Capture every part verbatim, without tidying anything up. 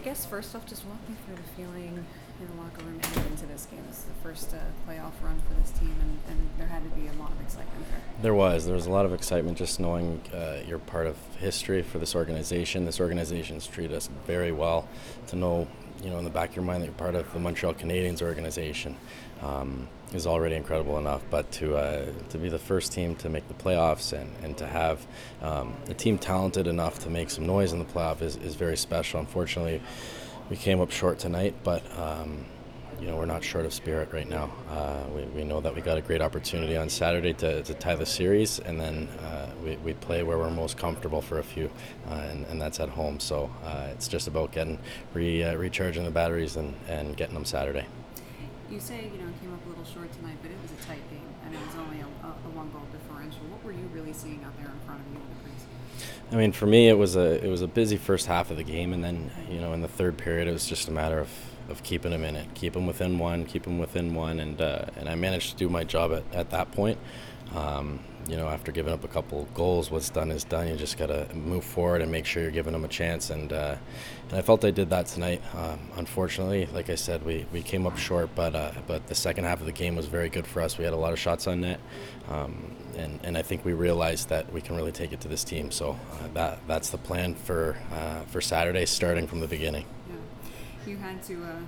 guess first off, just walk me through the feeling in the locker room heading into this game. This is the first uh, playoff run for this team, and, and there had to be a lot of excitement there. There was. There was a lot of excitement just knowing uh, you're part of history for this organization. This organization's treated us very well. To know, you know, in the back of your mind that you're part of the Montreal Canadiens organization um, is already incredible enough. But to uh, to be the first team to make the playoffs and, and to have um, a team talented enough to make some noise in the playoff is, is very special. Unfortunately, we came up short tonight, but um, you know, we're not short of spirit right now. Uh, we, we know that we got a great opportunity on Saturday to, to tie the series, and then uh, we, we play where we're most comfortable for a few, uh, and, and that's at home. So uh, it's just about getting re, uh, recharging the batteries and, and getting them Saturday. You say, you know, it came up a little short tonight, but it was a tight game, and it was only a, a one-goal differential. What were you really seeing out there in front of you in the crease? I mean, for me, it was a it was a busy first half of the game, and then, you know, in the third period, it was just a matter of, of keeping them in it, keep them within one, keep them within one, and uh, and I managed to do my job at, at that point. Um, you know, after giving up a couple goals, what's done is done. You just got to move forward and make sure you're giving them a chance, and uh, and I felt I did that tonight. Um, unfortunately, like I said, we, we came up short, but uh, but the second half of the game was very good for us. We had a lot of shots on net, um, and and I think we realized that we can really take it to this team. So uh, that that's the plan for uh, for Saturday, starting from the beginning. Yeah. You had to. Uh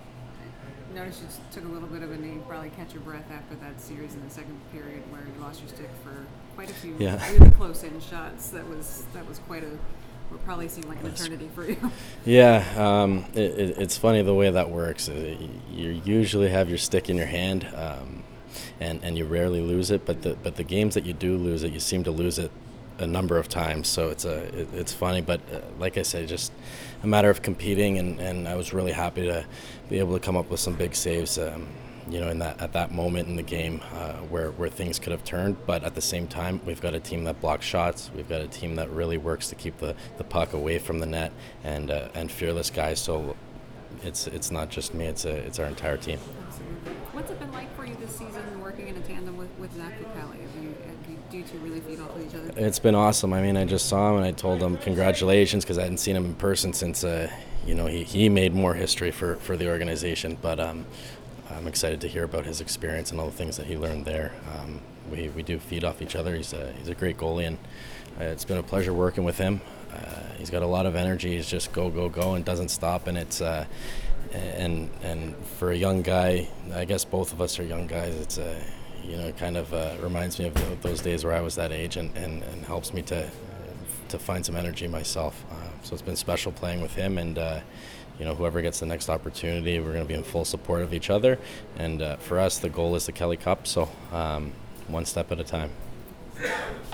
Notice you took a little bit of a knee, probably catch your breath after that series in the second period where you lost your stick for quite a few yeah. really close-in shots. That was that was quite a, what probably seemed like an That's, eternity for you. Yeah, um, it, it, it's funny the way that works. You usually have your stick in your hand, um, and and you rarely lose it. But the but the games that you do lose it, you seem to lose it a number of times. So it's a it, it's funny, but uh, like I said, just a matter of competing, and, and I was really happy to be able to come up with some big saves. Um, you know, in that at that moment in the game uh, where where things could have turned, but at the same time, we've got a team that blocks shots. We've got a team that really works to keep the, the puck away from the net, and uh, and fearless guys. So it's it's not just me; it's a, it's our entire team. Absolutely. What's it been like for you this season, working in a tandem with with Zach Fucale? Have you, have you, do you two really feed off of each other? It's been awesome. I mean, I just saw him and I told him congratulations because I hadn't seen him in person since uh, you know he, he made more history for, for the organization. But um, I'm excited to hear about his experience and all the things that he learned there. Um, we we do feed off each other. He's a he's a great goalie, and uh, it's been a pleasure working with him. Uh, he's got a lot of energy. He's just go go go and doesn't stop. And it's uh, and and for a young guy, I guess both of us are young guys. It's a you know it kind of uh, reminds me of the, those days where I was that age, and, and, and helps me to to find some energy myself. Uh, so it's been special playing with him, and uh, you know whoever gets the next opportunity, we're going to be in full support of each other. And uh, for us, the goal is the Kelly Cup. So um, one step at a time.